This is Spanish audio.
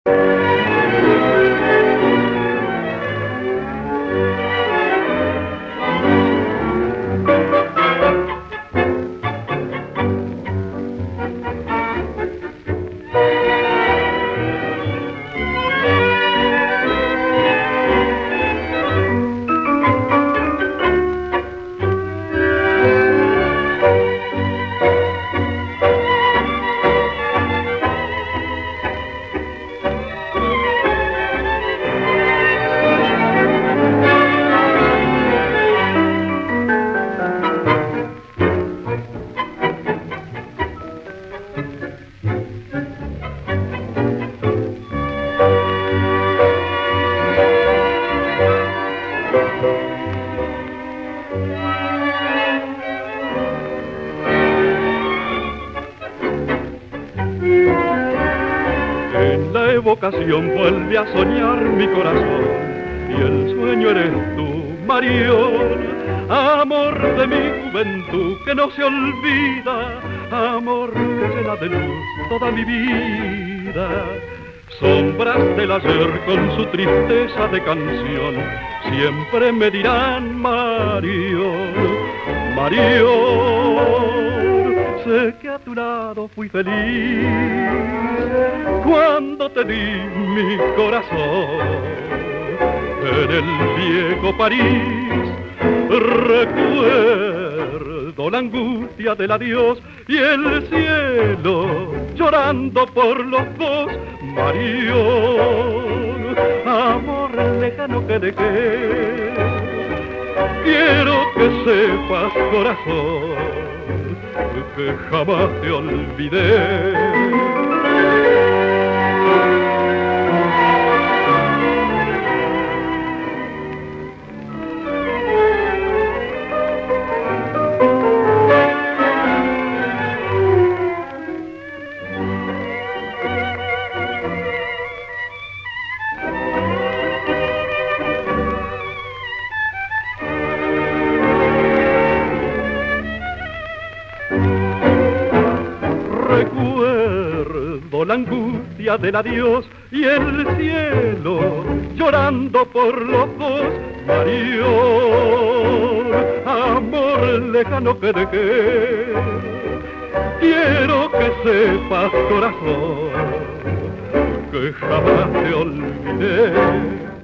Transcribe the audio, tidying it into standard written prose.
En la evocación vuelve a soñar mi corazón y el sueño eres tú, Marión. Amor de mi juventud que no se olvida, amor que llena de luz toda mi vida. Sombras del ayer con su tristeza de canción siempre me dirán Marión, Marión. Sé que a tu lado fui feliz cuando te di mi corazón en el viejo París. Recuerdo la angustia del adiós y el cielo llorando por los dos. Marión, amor lejano que dejé, quiero que sepas, corazón, que jamás te olvidé. Recuerdo la angustia del adiós y el cielo llorando por los dos. Marión, amor lejano que dejé, quiero que sepas, corazón, que jamás te olvidé.